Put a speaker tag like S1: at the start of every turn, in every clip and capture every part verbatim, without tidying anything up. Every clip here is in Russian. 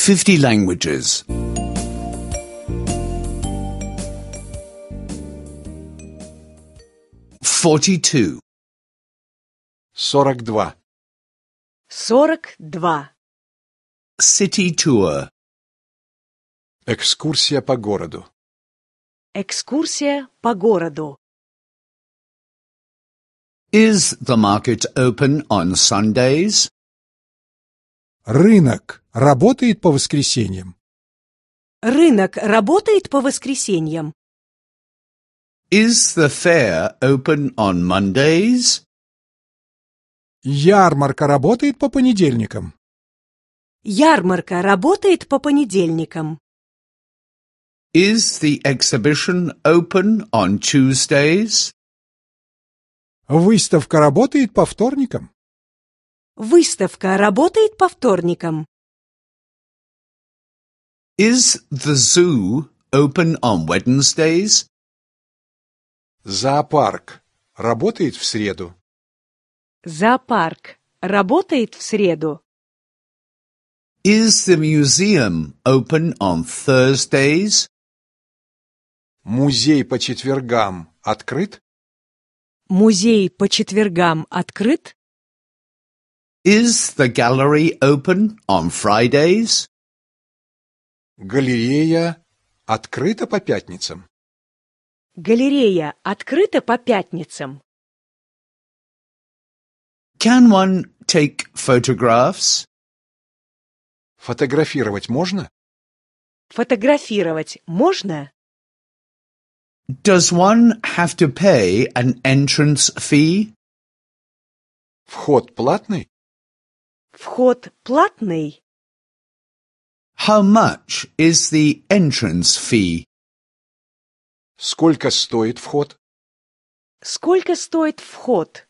S1: fifty languages. Forty-two.
S2: сорок два.
S3: сорок два.
S1: City tour.
S2: Экскурсия по городу.
S3: Экскурсия по городу.
S1: Is the market open on Sundays?
S2: Рынок работает по воскресеньям.
S3: Рынок работает по воскресеньям.
S1: Is the fair open on Mondays?
S2: Ярмарка работает по понедельникам.
S3: Ярмарка работает по понедельникам.
S1: Is the exhibition open on Tuesdays?
S2: Выставка работает по вторникам.
S3: Выставка работает по вторникам.
S1: Is the zoo open on Wednesdays?
S2: Зоопарк работает в среду.
S3: Зоопарк работает в среду.
S1: Is the museum open on Thursdays?
S2: Музей по четвергам открыт.
S3: Музей по четвергам открыт.
S1: Is the gallery open on Fridays?
S2: Галерея открыта по пятницам.
S3: Галерея открыта по пятницам.
S1: Can one take photographs?
S2: Фотографировать можно?
S3: Фотографировать можно?
S1: Does one have to pay an entrance fee?
S2: Вход платный?
S3: Вход платный?
S1: How much is the entrance fee?
S2: Сколько стоит вход?
S3: Сколько стоит вход?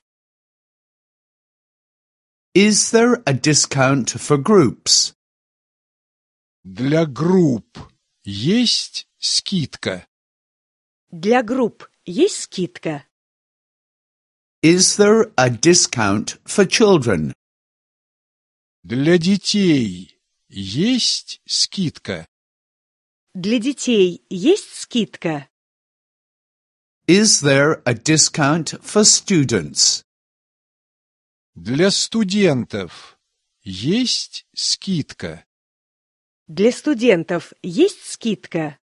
S1: Is there a discount for groups?
S2: Для групп есть скидка.
S3: Для групп есть скидка?
S1: Is there a discount for children?
S2: Для детей есть скидка.
S3: Для детей есть скидка?
S1: Is there a discount for students?
S2: Для студентов есть скидка.
S3: Для студентов есть скидка?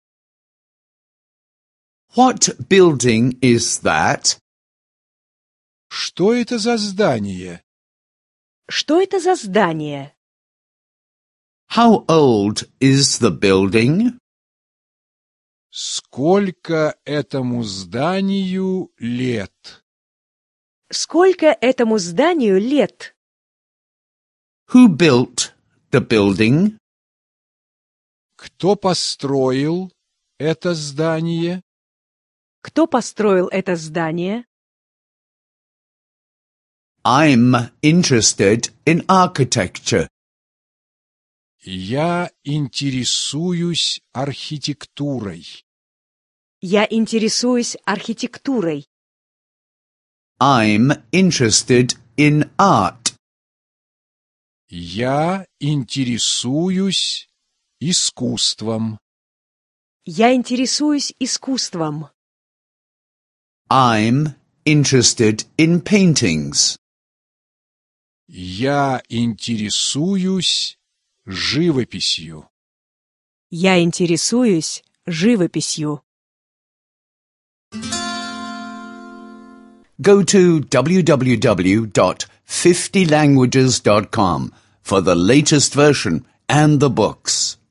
S1: What building is that?
S2: Что это за здание?
S3: Что это за здание?
S1: How old is the building?
S2: Сколько этому зданию лет?
S3: Сколько этому зданию лет?
S1: Who built the building?
S2: Кто построил это здание?
S3: Кто построил это здание?
S1: I'm interested in architecture.
S2: Я интересуюсь архитектурой.
S3: Я интересуюсь архитектурой.
S1: I'm interested in art.
S2: Я интересуюсь искусством.
S3: Я интересуюсь искусством.
S1: I'm interested in paintings.
S2: Я интересуюсь живописью.
S3: Я интересуюсь живописью.
S1: Go to w w w dot fifty languages dot com for the latest version and the books.